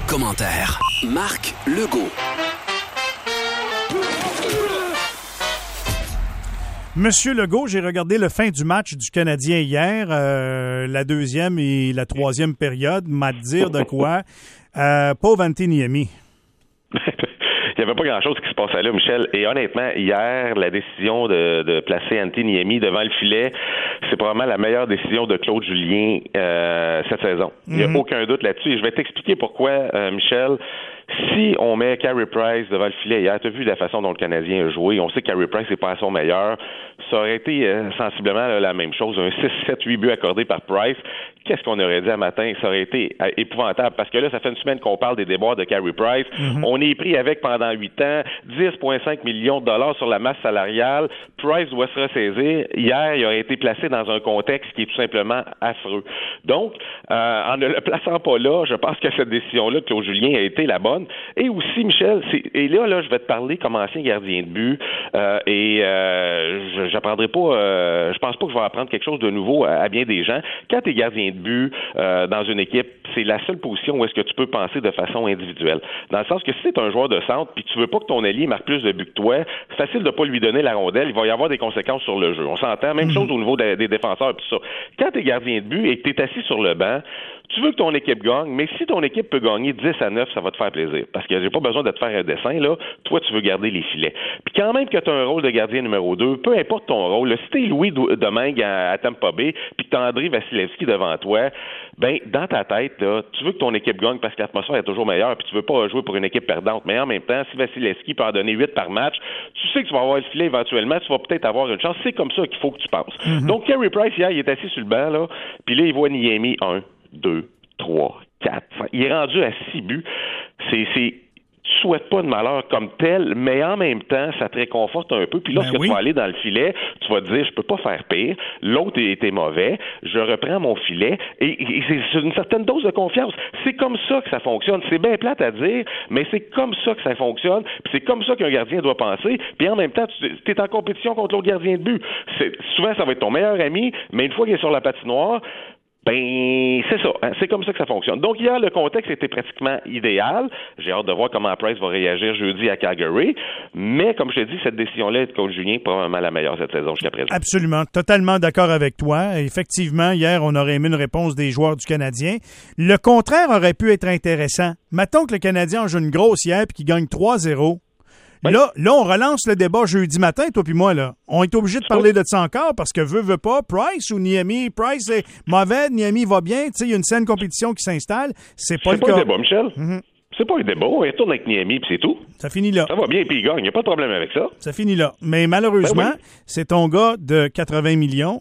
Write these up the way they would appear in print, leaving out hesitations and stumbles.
Commentaire Marc Legault. Monsieur Legault, j'ai regardé le fin du match du Canadien hier, la deuxième et la troisième période, m'a dire de quoi. Pauvre Antti Niemi. Il n'y avait pas grand-chose qui se passait là, Michel. Et honnêtement, hier, la décision de placer Antti Niemi devant le filet, c'est probablement la meilleure décision de Claude Julien cette saison. Il n'y a aucun doute là-dessus. Et je vais t'expliquer pourquoi, Michel. Si on met Carey Price devant le filet hier, tu as vu la façon dont le Canadien a joué, on sait que Carey Price n'est pas à son meilleur, ça aurait été sensiblement la même chose, un 6-7-8 buts accordés par Price. Qu'est-ce qu'on aurait dit à matin? Ça aurait été épouvantable, parce que là, ça fait une semaine qu'on parle des déboires de Carey Price. On est pris avec pendant 8 ans 10,5 millions de dollars sur la masse salariale. Price doit se ressaisir. Hier, il aurait été placé dans un contexte qui est tout simplement affreux. Donc, en ne le plaçant pas là, je pense que cette décision-là de Claude Julien a été la bonne. Et aussi, Michel, là, je vais te parler comme ancien gardien de but, j'apprendrai pas, je pense pas que je vais apprendre quelque chose de nouveau à bien des gens. Quand tu es gardien de but dans une équipe, c'est la seule position où est-ce que tu peux penser de façon individuelle. Dans le sens que si tu es un joueur de centre puis tu veux pas que ton allié marque plus de buts que toi, c'est facile de pas lui donner la rondelle, il va y avoir des conséquences sur le jeu. On s'entend, même chose au niveau des défenseurs et tout ça. Quand tu es gardien de but et que tu es assis sur le banc, tu veux que ton équipe gagne, mais si ton équipe peut gagner 10-9, ça va te faire plaisir. Parce que j'ai pas besoin de te faire un dessin, là. Toi, tu veux garder les filets. Puis quand même que tu as un rôle de gardien numéro 2, peu importe ton rôle, là, si t'es Louis Domingue à Tampa Bay, puis que t'as André Vasilevski devant toi, ben, dans ta tête, là, tu veux que ton équipe gagne parce que l'atmosphère est toujours meilleure, puis tu veux pas jouer pour une équipe perdante. Mais en même temps, si Vasilevski peut en donner 8 par match, tu sais que tu vas avoir le filet éventuellement, tu vas peut-être avoir une chance. C'est comme ça qu'il faut que tu penses. Donc, Carey Price, hier, il est assis sur le banc, là, puis là, il voit Niemi 1, 2, 3, 4. Il est rendu à 6 buts. Tu souhaites pas de malheur comme tel, mais en même temps, ça te réconforte un peu. Puis lorsque tu vas aller dans le filet, tu vas te dire, je peux pas faire pire. L'autre était mauvais. Je reprends mon filet. Et c'est une certaine dose de confiance. C'est comme ça que ça fonctionne. C'est bien plate à dire, mais c'est comme ça que ça fonctionne. Puis c'est comme ça qu'un gardien doit penser. Puis en même temps, tu es en compétition contre l'autre gardien de but. Souvent, ça va être ton meilleur ami, mais une fois qu'il est sur la patinoire, ben, c'est ça. Hein? C'est comme ça que ça fonctionne. Donc, hier, le contexte était pratiquement idéal. J'ai hâte de voir comment Price va réagir jeudi à Calgary. Mais, comme je te dis, cette décision-là de coach Julien est probablement la meilleure cette saison jusqu'à présent. Absolument. Totalement d'accord avec toi. Effectivement, hier, on aurait aimé une réponse des joueurs du Canadien. Le contraire aurait pu être intéressant. Mettons que le Canadien en joue une grosse hier et qu'il gagne 3-0. Oui. Là, on relance le débat jeudi matin, toi puis moi, là. On est obligé de parler de ça encore parce que veut pas, Price ou Niemi. Price est mauvais, Niemi va bien. Tu sais, il y a une saine compétition qui s'installe. C'est pas le cas. C'est pas un débat, Michel. C'est pas un débat. On retourne avec Niemi puis c'est tout. Ça finit là. Ça va bien puis il gagne. Il n'y a pas de problème avec ça. Ça finit là. Mais malheureusement, c'est ton gars de 80 millions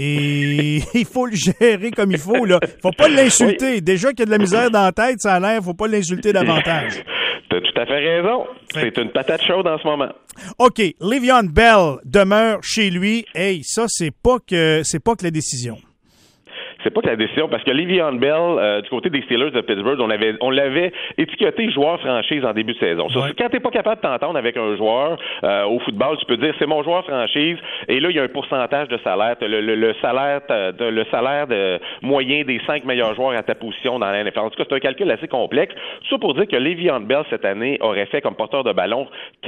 et il faut le gérer comme il faut, là. Faut pas l'insulter. Oui. Déjà qu'il y a de la misère dans la tête, ça a l'air, faut pas l'insulter davantage. T'as tout à fait raison. C'est une patate chaude en ce moment. OK. Le'Veon Bell demeure chez lui. Hey, ça, c'est pas que la décision. C'est pas que la décision, parce que Le'Veon Bell, du côté des Steelers de Pittsburgh, on l'avait étiqueté joueur franchise en début de saison. Ouais. Quand t'es pas capable de t'entendre avec un joueur au football, tu peux dire c'est mon joueur franchise, et là, il y a un pourcentage de salaire, le salaire moyen des 5 meilleurs joueurs à ta position dans la NFL. En tout cas, c'est un calcul assez complexe. Tout ça pour dire que Le'Veon Bell, cette année, aurait fait comme porteur de ballon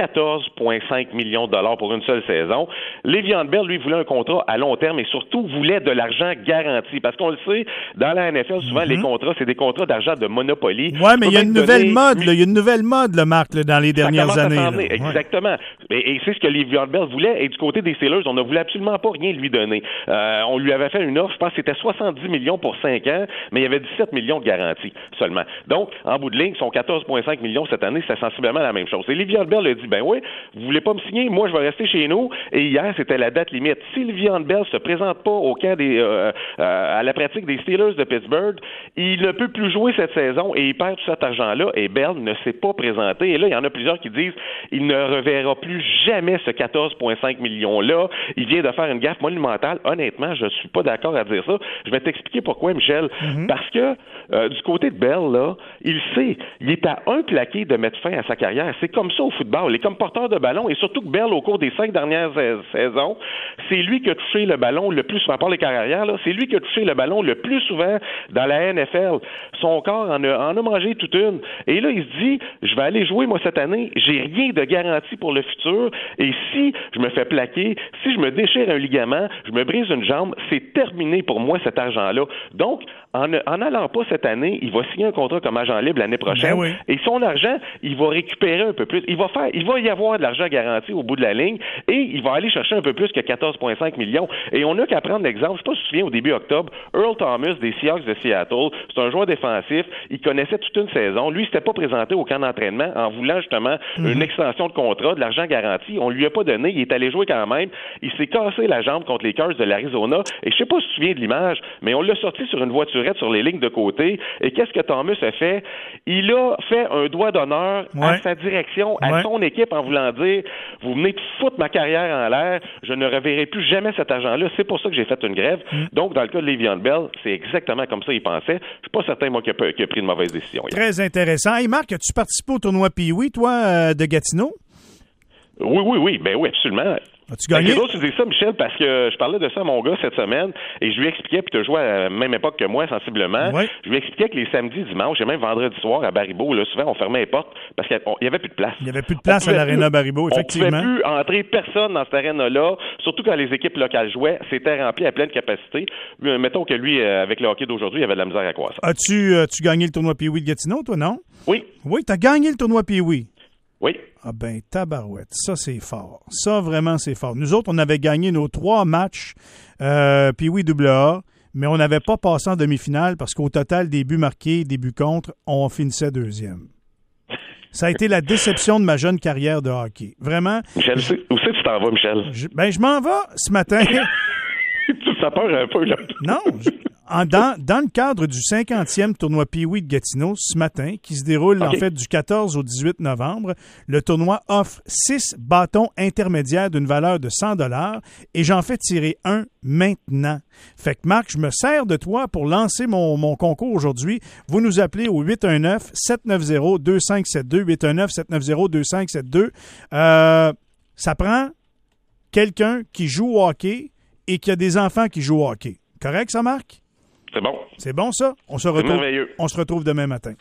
14,5 millions de dollars pour une seule saison. Le'Veon Bell, lui, voulait un contrat à long terme et surtout voulait de l'argent garanti, parce qu'on le sait, dans la NFL, souvent, les contrats, c'est des contrats d'argent de Monopoly. Oui, mais il y a une nouvelle mode, là. Il y a une nouvelle mode, le Marc, là, dans les dernières années. Exactement. Et c'est ce que Le'Veon Bell voulait. Et du côté des Steelers, on ne voulait absolument pas rien lui donner. On lui avait fait une offre, je pense que c'était 70 millions pour 5 ans, mais il y avait 17 millions de garantie seulement. Donc, en bout de ligne, son 14,5 millions cette année, c'est sensiblement la même chose. Et Le'Veon Bell a dit, ben oui, vous voulez pas me signer? Moi, je vais rester chez nous. Et hier, c'était la date limite. Si Le'Veon Bell se présente pas au camp à la pratique des Steelers de Pittsburgh, il ne peut plus jouer cette saison et il perd tout cet argent-là et Bell ne s'est pas présenté. Et là, il y en a plusieurs qui disent il ne reverra plus jamais ce 14,5 millions-là. Il vient de faire une gaffe monumentale. Honnêtement, je ne suis pas d'accord à dire ça. Je vais t'expliquer pourquoi, Michel. Parce que du côté de Bell, là, il sait, il est à un plaqué de mettre fin à sa carrière. C'est comme ça au football. Il est comme porteur de ballon et surtout que Bell, au cours des 5 dernières saisons, c'est lui qui a touché le ballon le plus souvent, par les carrières, là, c'est lui qui a touché le ballon ballon le plus souvent dans la NFL. Son corps en a mangé toute une. Et là, il se dit, je vais aller jouer, moi, cette année. J'ai rien de garanti pour le futur. Et si je me fais plaquer, si je me déchire un ligament, je me brise une jambe, c'est terminé pour moi, cet argent-là. Donc, en n'allant pas cette année, il va signer un contrat comme agent libre l'année prochaine. Ben oui. Et son argent, il va récupérer un peu plus. Il va y avoir de l'argent garanti au bout de la ligne et il va aller chercher un peu plus que 14,5 millions. Et on n'a qu'à prendre l'exemple, je ne sais pas si tu te souviens, au début octobre, Earl Thomas des Seahawks de Seattle, c'est un joueur défensif, il connaissait toute une saison. Lui, il s'était pas présenté au camp d'entraînement en voulant justement une extension de contrat, de l'argent garanti. On lui a pas donné, il est allé jouer quand même. Il s'est cassé la jambe contre les Cards de l'Arizona. Et je sais pas si tu te souviens de l'image, mais on l'a sorti sur une voiturette sur les lignes de côté. Et qu'est-ce que Thomas a fait? Il a fait un doigt d'honneur à sa direction, à son équipe, en voulant dire, vous venez de foutre ma carrière en l'air, je ne reverrai plus jamais cet argent-là. C'est pour ça que j'ai fait une grève. Donc, dans le cas de Le'Veon Bell, c'est exactement comme ça il pensait. Je suis pas certain, moi, qu'il a pris une mauvaise décision. Très intéressant. Hey, Marc, as-tu participé au tournoi Pee-Wee, toi, de Gatineau? Oui. Ben oui, absolument. As-tu gagné? C'est drôle que tu dis ça, Michel, parce que je parlais de ça à mon gars cette semaine et je lui expliquais, puis tu as joué à la même époque que moi, sensiblement. Ouais. Je lui expliquais que les samedis, dimanches et même vendredi soir à Baribeau, là, souvent, on fermait les portes parce qu'il n'y avait plus de place. Il n'y avait plus de place à l'aréna Baribeau, effectivement. On ne pouvait plus entrer personne dans cette aréna-là, surtout quand les équipes locales jouaient. C'était rempli à pleine capacité. Mettons que lui, avec le hockey d'aujourd'hui, il avait de la misère à croire ça. As-tu gagné le tournoi Pee-Wee de Gatineau, toi, non? Oui. Oui, tu as gagné le tournoi Pee-Wee. Oui. Ah ben, tabarouette, ça c'est fort. Ça, vraiment, c'est fort. Nous autres, on avait gagné nos 3 matchs Pee-Wee AA, mais on n'avait pas passé en demi-finale parce qu'au total, des buts marqués, des buts contre, on finissait deuxième. Ça a été la déception de ma jeune carrière de hockey. Vraiment. Michel, où c'est que tu t'en vas, Michel? Je m'en vais ce matin. Ça peur un peu, là. Non, dans le cadre du 50e tournoi Pee-Wee de Gatineau, ce matin, qui se déroule en fait du 14 au 18 novembre, le tournoi offre 6 bâtons intermédiaires d'une valeur de 100 $ et j'en fais tirer un maintenant. Fait que Marc, je me sers de toi pour lancer mon concours aujourd'hui. Vous nous appelez au 819-790-2572, 819-790-2572. Ça prend quelqu'un qui joue au hockey et qui a des enfants qui jouent au hockey. Correct, ça, Marc? C'est bon. C'est bon, ça? On se retrouve demain matin.